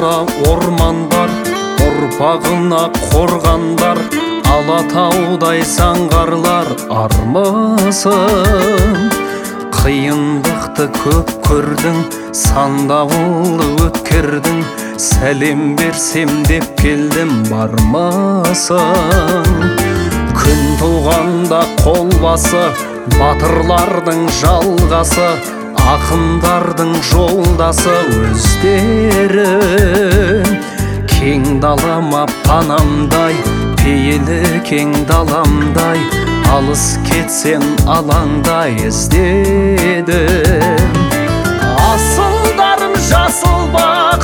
қара ормандар, ұрпағына қорғандар, Алатаудай саңғарлар армысың. Қиындықты көп көрдің, сандауылды өткердің, сәлем берсем деп келдім, бармысың. Күн туғанда қолбасы, батырлардың жалғасы, ақындардың жолдасы өздерің. Кең далама панамдай, пейілі кең даламдай, алыс кетсен алаңдай іздедім. Асылдарым жасыл бақ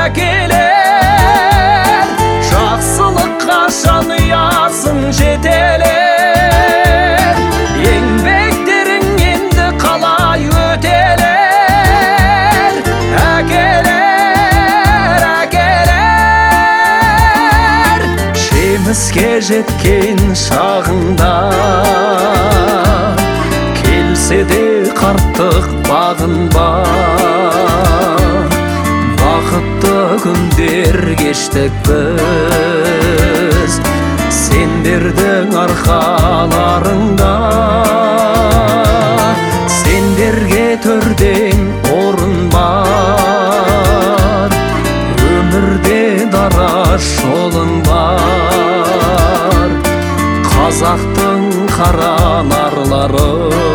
мәкелер, жақсылыққа жанұясың жетелер. Еңбектерің енді қалай өтелер, әкелер, әкелер. Жеміске жеткен шағында келсе де қарттық бағынба. Бақытты күндер кештік біз сендердің арқаларыңда. Сендерге төрден орын бар, өмірде дара жолың бар. Қазақтың қара нарлары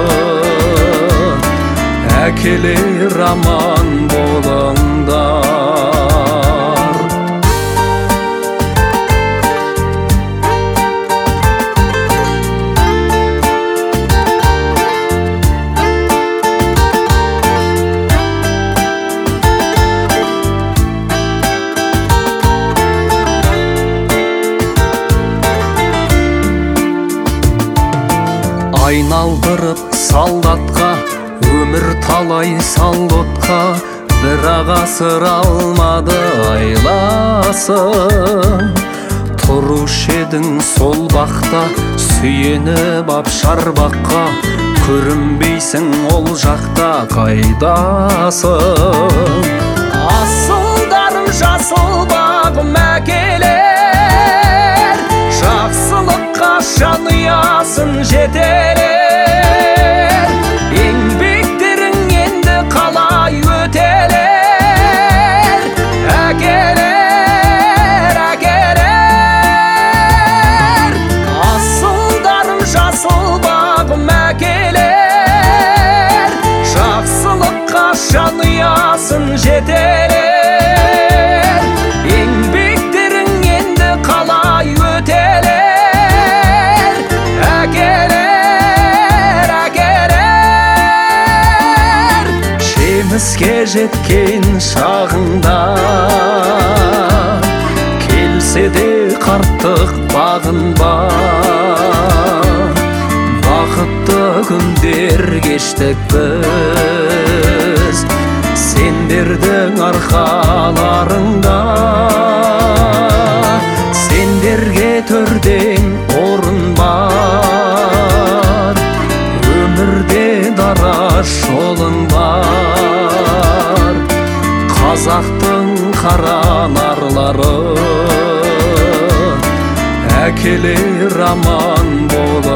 әкелер аман болыңдар. Айналдырып солдатқа өмір талай салдотқа, бірақ асыра алмады айласын. Тұрушы едің сол бақта, сүйеніп ап шарбаққа, көрінбейсің ол жақта қайдасың. Асылдарым жасыл бағым әкелер, жақсылыққа жанұясын жетелер. Еңбектерің енді қалай өтелер, әкелер, әкелер. Асылдарым жасыл бағым әкелер, жақсылыққа жанұясын жетелер. Еңбектерің енді қалай өтелер, әкелер, әкелер. Жеміске жеткен шағында келсе де қарттық бағынба. Бақытты күндер кештік біз сендердің арқаларыңда. Сендерге төрден орын бар, өмірде дара жолың бар. Қазақтың қара нарлары әкелер аман бол.